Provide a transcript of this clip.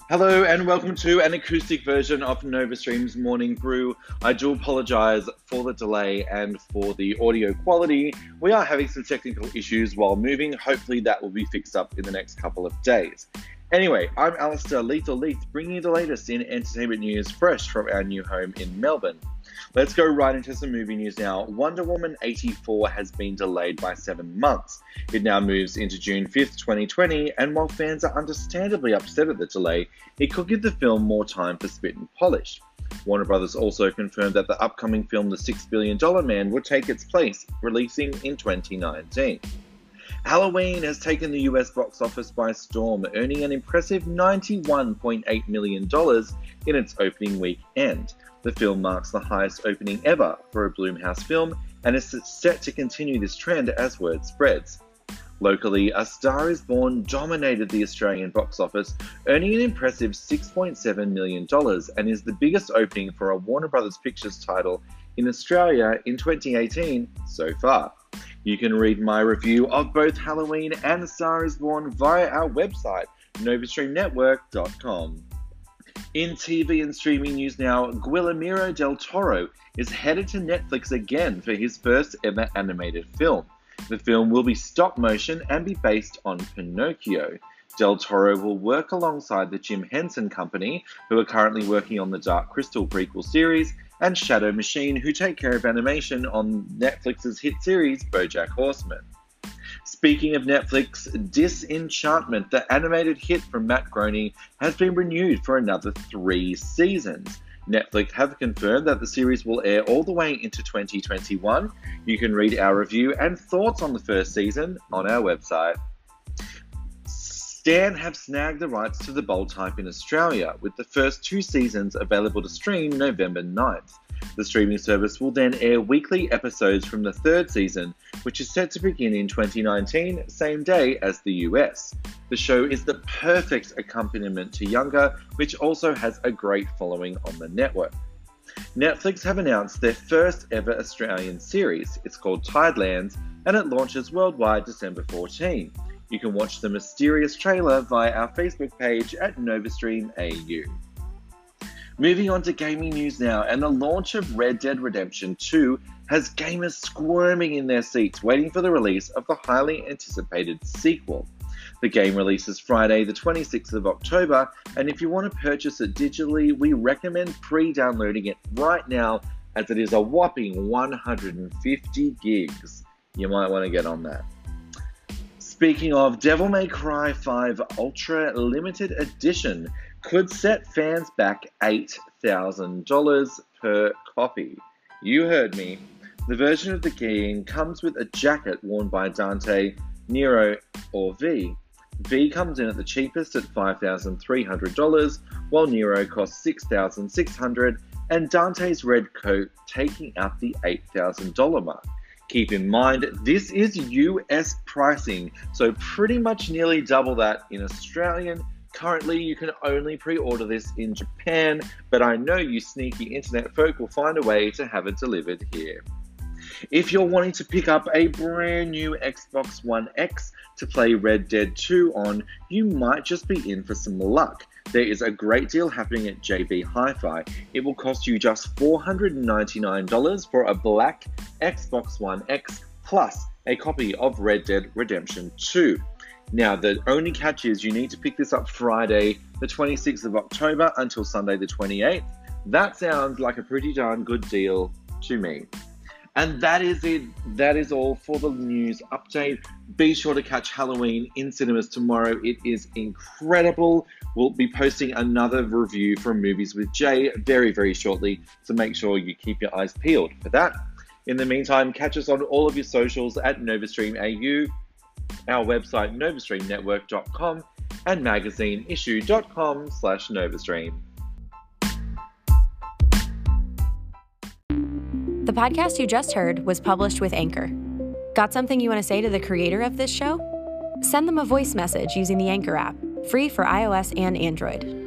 Hello and welcome to an acoustic version of NovaStream's Morning Brew. I do apologise for the delay and for the audio quality. We are having some technical issues while moving. Hopefully that will be fixed up in the next couple of days. Anyway, I'm Alistair Lethal Leith, bringing you the latest in entertainment news fresh from our new home in Melbourne. Let's go right into some movie news now. Wonder Woman 84 has been delayed by 7 months. It now moves into June 5th, 2020, and while fans are understandably upset at the delay, it could give the film more time for spit and polish. Warner Brothers also confirmed that the upcoming film The $6 Billion Man will take its place, releasing in 2019. Halloween has taken the US box office by storm, earning an impressive $91.8 million in its opening weekend. The film marks the highest opening ever for a Blumhouse film and is set to continue this trend as word spreads. Locally, A Star Is Born dominated the Australian box office, earning an impressive $6.7 million and is the biggest opening for a Warner Brothers Pictures title in Australia in 2018 so far. You can read my review of both Halloween and A Star Is Born via our website, novastreamnetwork.com. In TV and streaming news now, Guillermo del Toro is headed to Netflix again for his first ever animated film. The film will be stop motion and be based on Pinocchio. Del Toro will work alongside the Jim Henson Company, who are currently working on the Dark Crystal prequel series, and Shadow Machine, who take care of animation on Netflix's hit series BoJack Horseman. Speaking of Netflix, Disenchantment, the animated hit from Matt Groening, has been renewed for another 3 seasons. Netflix have confirmed that the series will air all the way into 2021. You can read our review and thoughts on the first season on our website. Stan have snagged the rights to The Bold Type in Australia, with the first 2 seasons available to stream November 9th. The streaming service will then air weekly episodes from the 3rd season, which is set to begin in 2019, same day as the US. The show is the perfect accompaniment to Younger, which also has a great following on the network. Netflix have announced their first ever Australian series. It's called Tidelands, and it launches worldwide December 14. You can watch the mysterious trailer via our Facebook page at NovaStreamAU. Moving on to gaming news now, and the launch of Red Dead Redemption 2 has gamers squirming in their seats waiting for the release of the highly anticipated sequel. The game releases Friday the 26th of October, and if you want to purchase it digitally, we recommend pre-downloading it right now as it is a whopping 150 gigs. You might want to get on that. Speaking of, Devil May Cry 5 Ultra Limited Edition could set fans back $8,000 per copy. You heard me. The version of the game comes with a jacket worn by Dante, Nero, or V. V comes in at the cheapest at $5,300, while Nero costs $6,600, and Dante's red coat taking out the $8,000 mark. Keep in mind, this is US pricing, so pretty much nearly double that in Australian. Currently, you can only pre-order this in Japan, but I know you sneaky internet folk will find a way to have it delivered here. If you're wanting to pick up a brand new Xbox One X to play Red Dead 2 on, you might just be in for some luck. There is a great deal happening at JB Hi-Fi. It will cost you just $499 for a black Xbox One X plus a copy of Red Dead Redemption 2. Now, the only catch is you need to pick this up Friday, the 26th of October until Sunday, the 28th. That sounds like a pretty darn good deal to me. And that is it. That is all for the news update. Be sure to catch Halloween in cinemas tomorrow. It is incredible. We'll be posting another review from Movies with Jay very, very shortly, so make sure you keep your eyes peeled for that. In the meantime, catch us on all of your socials at NovaStreamAU, our website novastreamnetwork.com, and magazineissue.com/Novastream. The podcast you just heard was published with Anchor. Got something you want to say to the creator of this show? Send them a voice message using the Anchor app, free for iOS and Android.